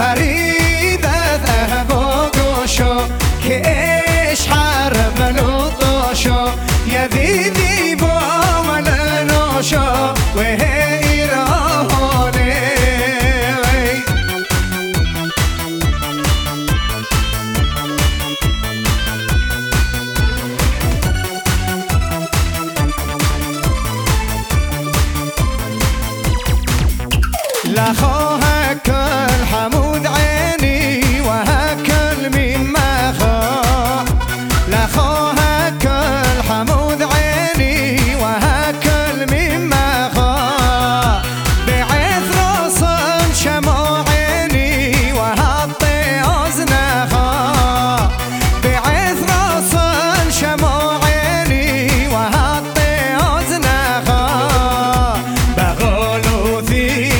فريدة ذهب وقوشو كإيش حرم لطوشو يا ذي بومل نوشو وهي راهوني لخوها كل حمود عيني وهكل مما خا لخوها كل حمود عيني وهكل مما خا بعث رسم شمو عيني وهطي أذنه خا بعث رسم شمو عيني وهطي أذنه خا بغلو ذي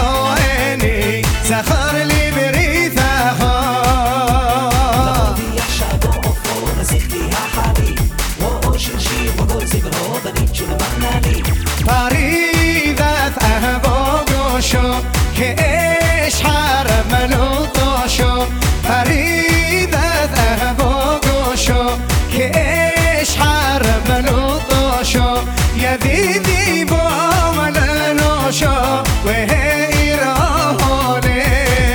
سخر لي بريثها لقد يحشى عفور زيختي يا حبيب وأوشن شيب وقول زبرو بنيتشو لمغنالي فريدة أهب وقوشو كإيش حرم لطوشو فريدة أهب وقوشو كإيش حرم لطوشو يا ذي بومل نوشو وهي راهوني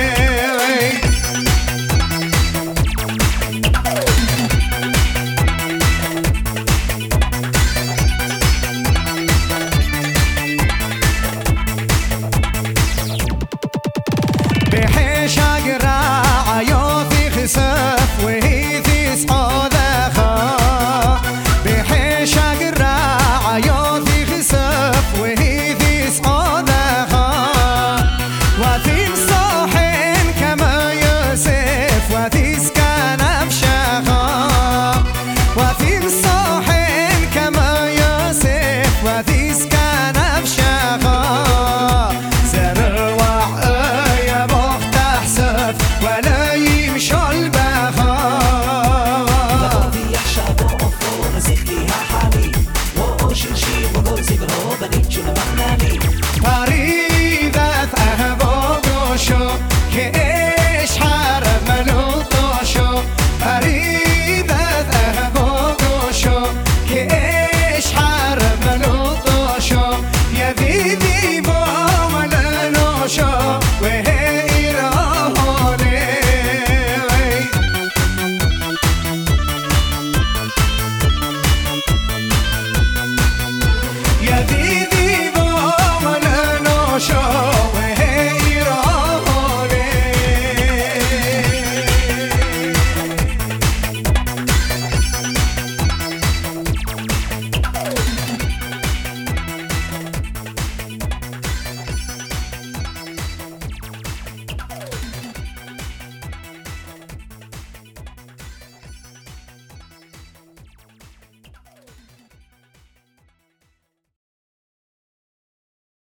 بحيش أقرع يوثي خسف وهي في صعودة خا بحيش أقرع يوثي خسف وهي في صعودة خا وثي مصوحين كما يوسف وثي سكان بشخا وثي مصوحين كما يوسف وثي سكان بشخا زروع يا بخت احسف ولا يمشي البخا لقد يحشى عفور زيختي يا حبيب وأوشن شيب وقول زبرو بنيتشو لمغنالي فريدة أهب وقوشو